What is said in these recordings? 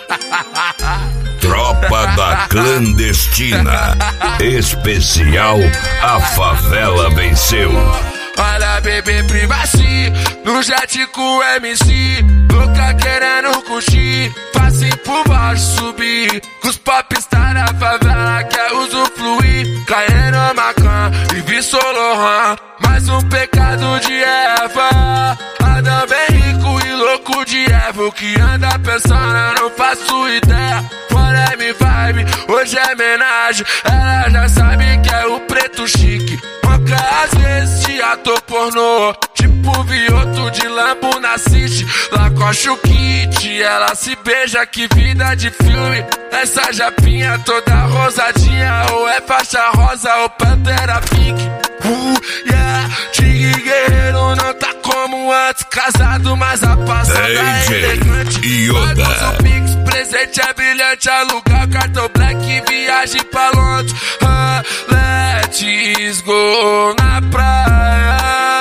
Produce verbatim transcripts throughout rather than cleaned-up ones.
Tropa da Clandestina. Especial A Favela Venceu. Olha, bebê, privacy no jet com o M C, louca querendo curtir, facinho por baixo subir, com os popstar na favela quer usufruir, caindo macan e vi Solohan, mais um pecado de Eva. Adam bem rico e louco de Eva, o que anda pensando eu não faço ideia. Fora me vibe, hoje é homenagem, ela já sabe que é o preto chique. Às vezes de ator pornô, tipo Vioto de Lambo na City. Lacoste o kit, ela se beija, que vida de filme. Essa japinha toda rosadinha, ou é faixa rosa ou pantera pink. Uh, yeah, Tigre guerreiro não tá como antes, casado mas a passada é elegante. Yoda. O Pix, presente é brilhante, alugar cartão black, viagem pra Londres. Ah, let's go na praia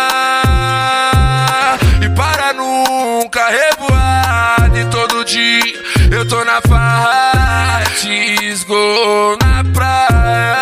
e para nunca revoar. De todo dia eu tô na farra. Let's go na praia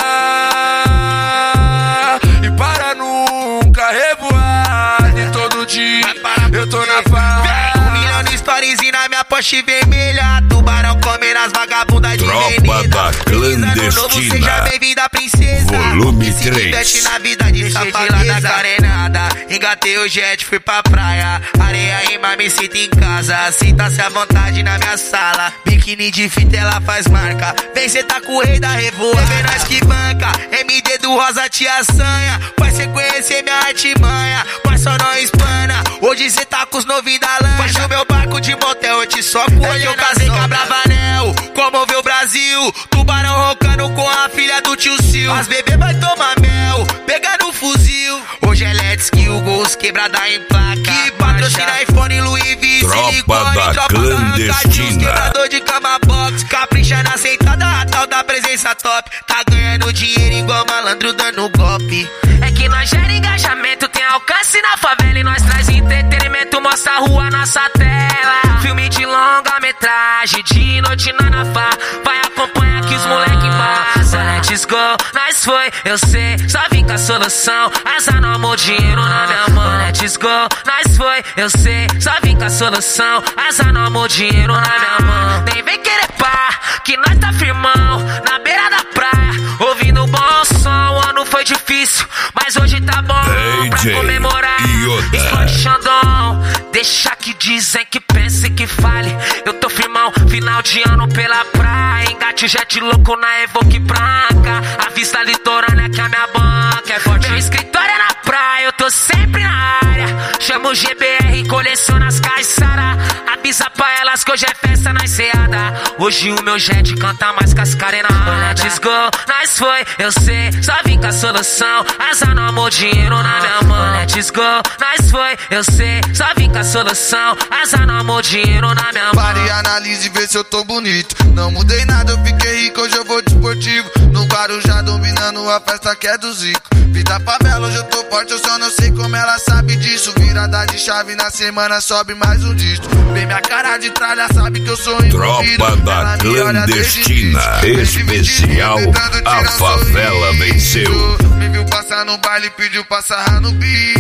e para nunca revoar. De todo dia eu tô na farra. Um milhão de stories e na minha Porsche vermelha, tubarão comendo as vagabundas de Tropa da Clandestina. Seja bem-vinda, princesa. Volume se três. diverte na vida de safadeza. Da carenada, engatei o jet, fui pra praia. Areia e mar, me sinto em casa. Sinta-se à vontade na minha sala. Biquíni de fita, ela faz marca. Vem, cê tá com o rei da revoa. Vem nós que banca. M D do Rosa te assanha. Vai cê conhecer minha artimanha. Mas só não espana. Hoje cê tá com os novinhos da lancha. Baixa o meu barco de motel, eu te soco. Hoje eu casei com a Bravanel. Comoveu o Brasil. Tubarão roncando com a filha do tio Sil. As bebê vai tomar mel, pegando o fuzil. Hoje é Let's Kill, gols quebrada em placa. Que patrocina iPhone, Louis V, Tropa silicone, da tropa Clandestina. da quebrador de cama box. Capricha na sentada, a tal da presença top. Tá ganhando dinheiro igual malandro dando golpe. É que nós gera engajamento, tem alcance na favela e nós traz entretenimento, mostra a rua, nossa tela. Filme de longa metragem, de noite na Nafá, vai acompanhar que os moleque passa. Let's go, nós foi, eu sei, só vim com a solução. Asa no amor, dinheiro na minha mão. Let's go, nós foi, eu sei, só vim com a solução. Asa no amor, dinheiro na minha mão. Nem vem querer pá, que nós tá firmão, na beira da praia, ouvindo um bom som. O ano foi difícil, mas hoje tá bom pra comemorar. Explode Xandão, deixa que dizem, que pensem, que fale. Eu tô firmão, final de ano pela praia. Engate o jet louco na Evoque branca. A vista litorânea que a minha banca é forte. Meu escritório é na praia, eu tô sempre na área. Chamo o G B R, coleciona as caiçara. Avisa pra elas que hoje é festa na enseada. Hoje o meu jet canta mais que as carenadas. Let's go, nós foi, eu sei, só vim com a solução. Asa no amor, dinheiro na minha mão. Let's go, nós foi, eu sei, só vim com a solução. Asa no amor, dinheiro na minha mão. Pare e analise e vê se eu tô bonito. Não mudei nada, eu fiquei rico, hoje eu vou de esportivo. No Guarujá dominando a festa que é do Zico. Vida favela, hoje eu tô forte, eu só não sei como ela sabe disso. Virada de chave na semana, sobe mais um dígito. Vem minha cara de tralha, sabe que eu sou envolvido. Tropa da Clandestina. Especial A Favela Venceu. Me viu passar no baile, pediu pra sarrar no bico.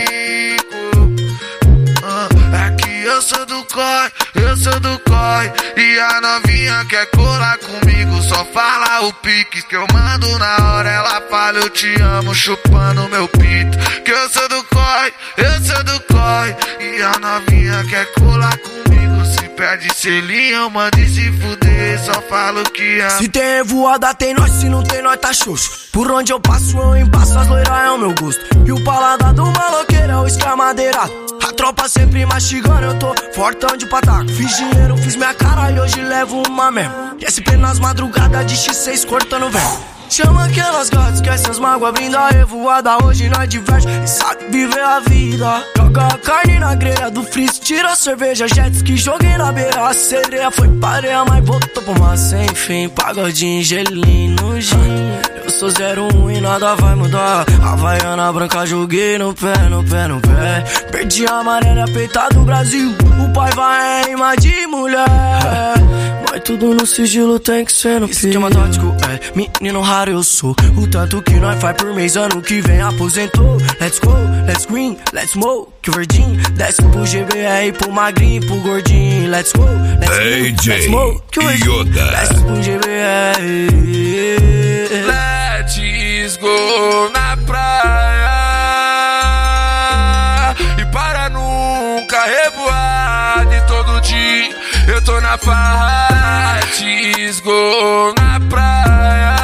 É que eu sou do corre, eu sou do corre. E a novinha quer colar comigo, só fala o pique que eu mando na hora. Ela fala eu te amo, chupando meu pinto. Que eu sou do corre, eu sou do corre. E a novinha quer colar comigo, se perde selinho, eu mando e se fuder, só falo que amo. Se tem voada tem nós, se não tem nós tá xoxo. Por onde eu passo eu embaço, as loiras é o meu gosto. E o paladar do maloqueiro é o escamadeirado. A tropa sempre mastigando, eu tô fortão de pataco. Fiz dinheiro, fiz minha cara e hoje levo uma mesmo. S P nas madrugadas de X seis cortando velho. Chama aquelas gatas, esquece as mágoas, vindo a revoada. Hoje nós diverte e sabe viver a vida. Joga a carne na grelha do freeze, tira a cerveja, jet ski, joguei na beira. A sereia foi pareia, mas voltou pro mar sem fim. Pagodinho, gelinho, no gin. Eu sou zero um e nada vai mudar. Havaiana branca, joguei no pé, no pé, no pé. Perdi a amarela, peita do Brasil. O pai vai em rima de mulher. Vai tudo no sigilo, tem que ser no pique. Esquema tático, é, menino raro eu sou. O tanto que nós faz por mês, ano que vem aposentou. Let's go, let's green, let's smoke. Que o verdinho desce pro G B R, pro magrinho, pro gordinho. Let's go, let's green, let's smoke. Que o verdinho desce pro G B R. Let's go na praia e para nunca revoar. De todo dia eu tô na farra. Let's go na praia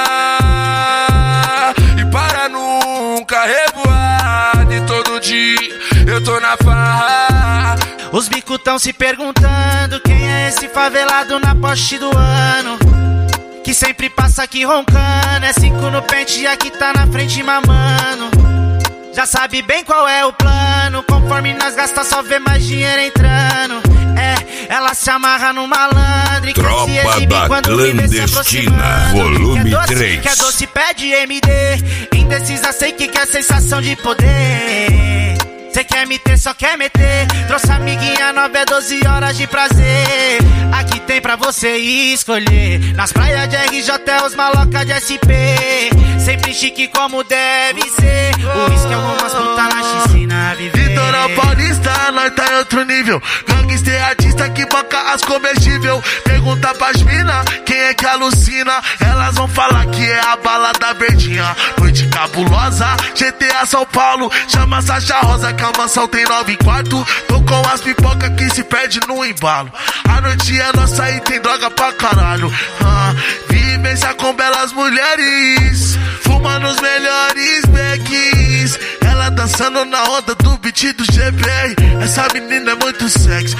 e para nunca revoar. De todo dia eu tô na farra. Os bicos tão se perguntando quem é esse favelado na poste do ano, que sempre passa aqui roncando. É cinco no pente e aqui tá na frente mamando. Já sabe bem qual é o plano. Conforme nós gasta só vê mais dinheiro entrando. É, ela se amarra no malandro e Tropa quer se exibir da quando me vê se Clandestina, aproximando. volume Quer doce, três. quer doce, pede M D. Indecisa, sei que quer sensação de poder. Cê quer me ter, só quer meter. Trouxe amiguinha nove é doze horas de prazer. Aqui tem pra você escolher. Nas praias de R J é os maloca de S P. Sempre chique como deve ser. O uísque é umas puta na piscina viver. Litoral Paulista, nós tá em outro nível. Gangster artista que banca as comestível. Pergunta pras mina, quem é que alucina? Elas vão falar que é a balada verdinha. Noite cabulosa, G T A São Paulo. Chama Sacha Rosa que a mansão tem nove quartos. Tô com as pipoca que se perde no embalo. A noite é nossa e tem droga pra caralho. ah, Vivência com belas mulheres, fumando os melhores becks. Ela dançando na onda do beat do G B R. Essa menina é muito sexy.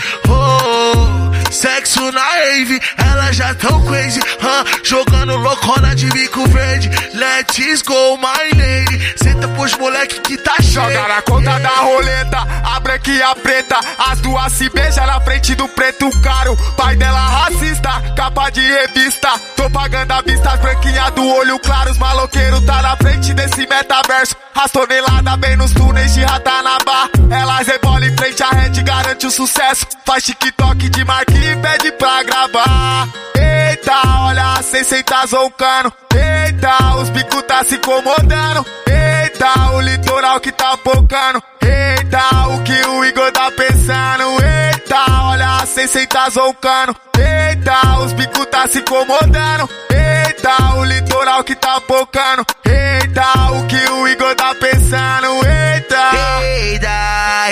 Oh, sexo na rave, ela já tão crazy. uh, Jogando loucona de bico verde. Let's go, my lady. Senta pros moleque que tá cheio. Joga na conta da roleta, a branca e a preta. As duas se beijam na frente do preto caro. Pai dela racista, capa de revista. Tô pagando a vista, as branquinhas do olho claro. Os maloqueiros tá na frente desse metaverso. As toneladas bem nos túneis de Ratanabá. Elas rebolam em frente à rede, garante o sucesso. Faz TikTok de marca e pede pra gravar. Eita, olha a cem tá zoncando. Eita, os bicos tá se incomodando. Eita, o litoral que tá focando. Eita, o que o Igor tá pensando. Eita, olha a cem tá zoncando. Eita, os bicos tá se incomodando. Eita, o litoral que tá focando. Eita, o que o Igor tá pensando. Eita, Eita,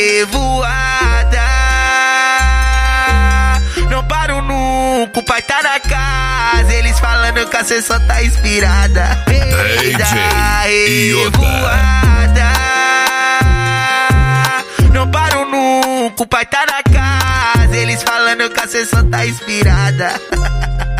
revoada. Não paro nunca, o pai tá na casa. Eles falando que a cê só tá inspirada. Eita, revoada. Não paro nunca, o pai tá na casa. Eles falando que a cê só tá inspirada.